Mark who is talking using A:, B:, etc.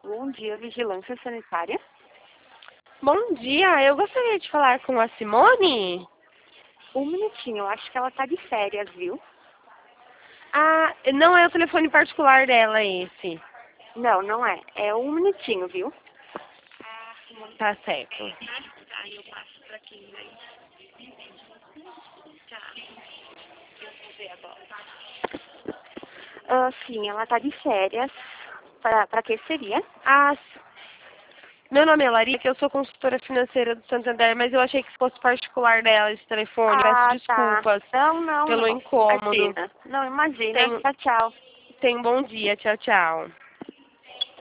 A: Bom dia, Vigilância Sanitária.
B: Bom dia, eu gostaria de falar com a Simone.
A: Um minutinho, eu acho que ela tá de férias, viu?
B: Ah, não é o telefone particular dela esse.
A: Não, não é. É um minutinho, viu?
B: Tá certo.
A: Aí eu passo pra quem vai. Tá. Eu vou ver agora. Sim, ela tá de férias. Pra que seria?
B: Ah, meu nome é Larissa, que eu sou consultora financeira do Santander, mas eu achei que fosse particular dela esse telefone. Peço
A: Tá.
B: desculpas
A: Não.
B: pelo incômodo.
A: Imagina. Não, imagina.
B: Tenha
A: Tchau, tchau.
B: um bom dia. Tchau, tchau.